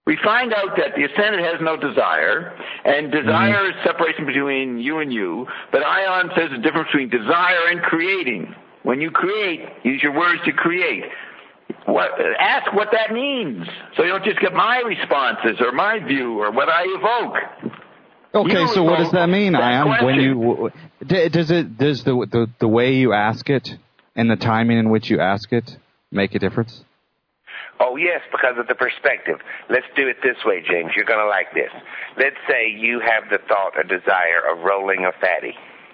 we find out that the ascended has no desire, and desire is separation between you and you, but Ion says the difference between desire and creating. When you create, use your words to create. Ask what that means, so you don't just get my responses or my view or what I evoke. Okay, so what does that mean, Ion? When you does the way you ask it and the timing in which you ask it make a difference? Oh, yes, because of the perspective. Let's do it this way, James. You're going to like this. Let's say you have the thought or desire of rolling a fatty.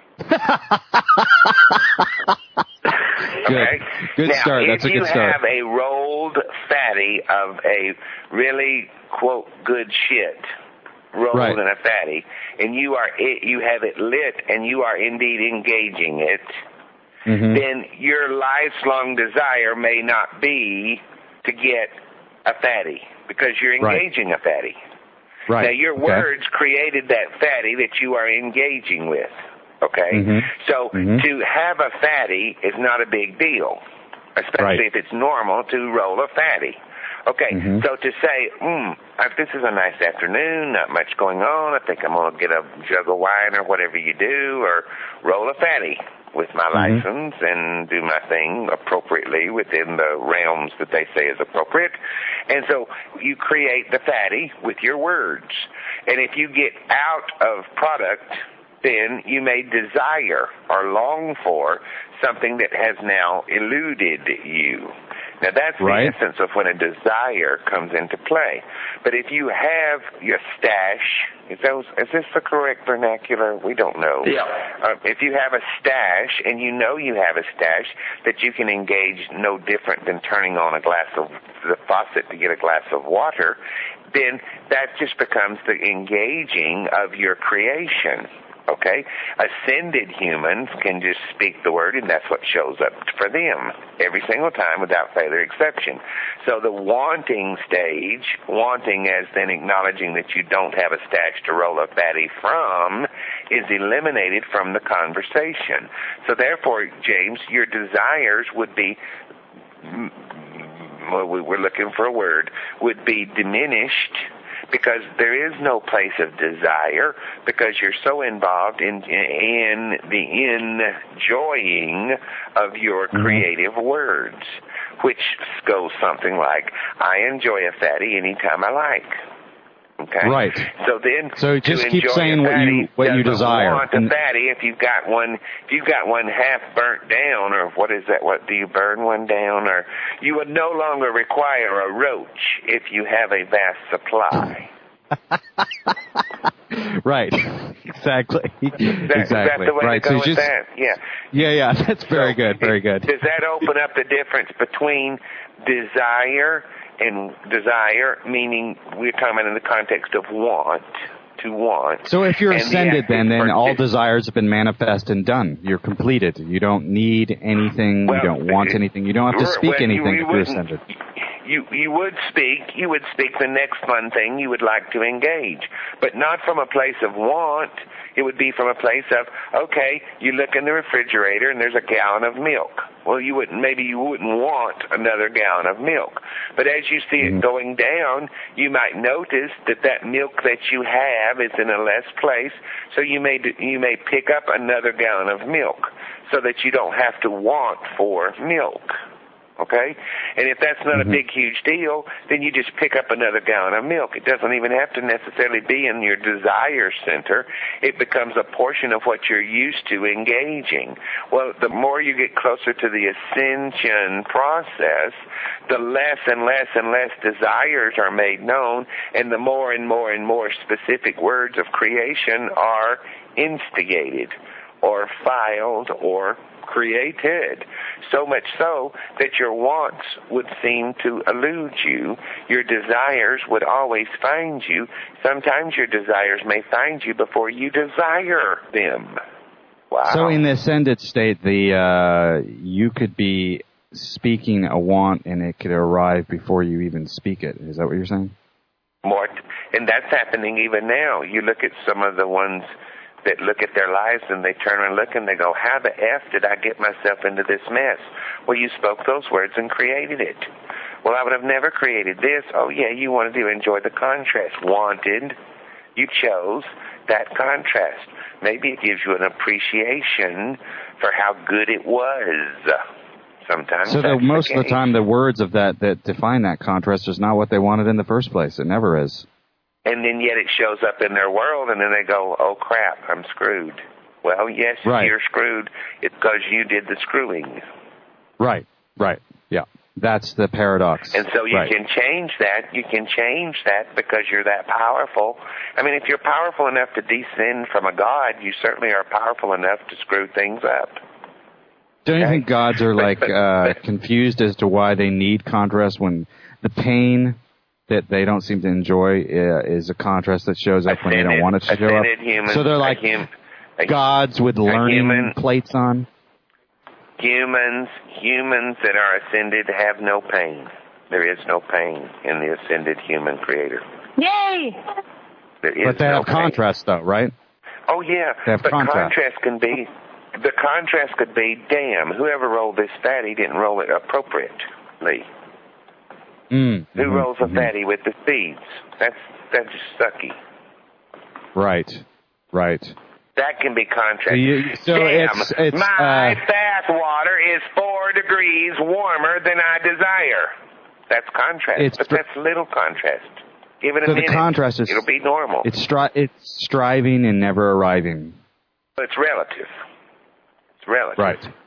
Okay? Good now, start. That's a good start. If you have a rolled fatty of a really, quote, good shit, rolled in a fatty, and you have it lit and you are indeed engaging it, then your lifelong desire may not be to get a fatty because you're engaging a fatty. Right. Now, your words created that fatty that you are engaging with. Okay? So to have a fatty is not a big deal, especially if it's normal to roll a fatty. Okay, so to say, this is a nice afternoon, not much going on, I think I'm going to get a jug of wine or whatever you do, or roll a fatty with my license and do my thing appropriately within the realms that they say is appropriate. And so you create the fatty with your words. And if you get out of product, then you may desire or long for something that has now eluded you. Now, that's the essence of when a desire comes into play. But if you have your stash, is this the correct vernacular? We don't know. Yeah. If you have a stash and you know you have a stash that you can engage no different than turning on the faucet to get a glass of water, then that just becomes the engaging of your creation. Okay? Ascended humans can just speak the word, and that's what shows up for them every single time without further exception. So the wanting stage, wanting as then acknowledging that you don't have a stash to roll a fatty from, is eliminated from the conversation. So therefore, James, your desires would be, we're looking for a word, would be diminished, because there is no place of desire, because you're so involved in the enjoying of your creative words, which goes something like, I enjoy a fatty anytime I like. Okay? Right. So just keep saying what you desire. Want a fatty if you've got one half burnt down, or what is that? What do you burn one down? Or you would no longer require a roach if you have a vast supply. Right. Exactly. Is that the way to go with that? Yeah. Yeah. That's very good. Very good. Does that open up the difference between desire and desire, meaning we're talking in the context of want, to want. So if you're ascended, then all desires have been manifest and done. You're completed. You don't need anything. You don't want anything. You don't have to speak anything if you're ascended. You would speak the next fun thing you would like to engage, but not from a place of want. It would be from a place of, okay, you look in the refrigerator and there's a gallon of milk. Well, maybe you wouldn't want another gallon of milk. But as you see it going down, you might notice that milk that you have is in a less place, so you may pick up another gallon of milk so that you don't have to want for milk. Okay? And if that's not a big, huge deal, then you just pick up another gallon of milk. It doesn't even have to necessarily be in your desire center. It becomes a portion of what you're used to engaging. Well, the more you get closer to the ascension process, the less and less and less desires are made known, and the more and more and more specific words of creation are instigated or filed or created, so much so that your wants would seem to elude you. Your desires would always find you. Sometimes your desires may find you before you desire them. Wow. So in the ascended state, you could be speaking a want and it could arrive before you even speak it. Is that what you're saying? And that's happening even now. You look at some of the ones that look at their lives and they turn around and look and they go, how the F did I get myself into this mess? Well, you spoke those words and created it. Well, I would have never created this. Oh, yeah, you wanted to enjoy the contrast. Wanted. You chose that contrast. Maybe it gives you an appreciation for how good it was. Sometimes. So most of the time, the words of that define that contrast is not what they wanted in the first place. It never is. And then yet it shows up in their world, and then they go, oh, crap, I'm screwed. Well, yes, right. You're screwed. It's because you did the screwing. Right. Yeah. That's the paradox. And so you can change that. You can change that because you're that powerful. I mean, if you're powerful enough to descend from a god, you certainly are powerful enough to screw things up. Don't you think gods are confused as to why they need contrast when the pain that they don't seem to enjoy is a contrast that shows up when they don't want it to show up? So they're like gods with learning plates on? Humans that are ascended have no pain. There is no pain in the ascended human creator. Yay! But they have contrast, though, right? Oh, yeah. But contrast can be... The contrast could be, damn, whoever rolled this fatty didn't roll it appropriately. Who rolls a fatty with the seeds? That's just sucky. Right. That can be contrast. It's my bath water is 4 degrees warmer than I desire. That's contrast, but that's little contrast. Give it a minute. The contrast is, it'll be normal. It's striving and never arriving. But it's relative. Right.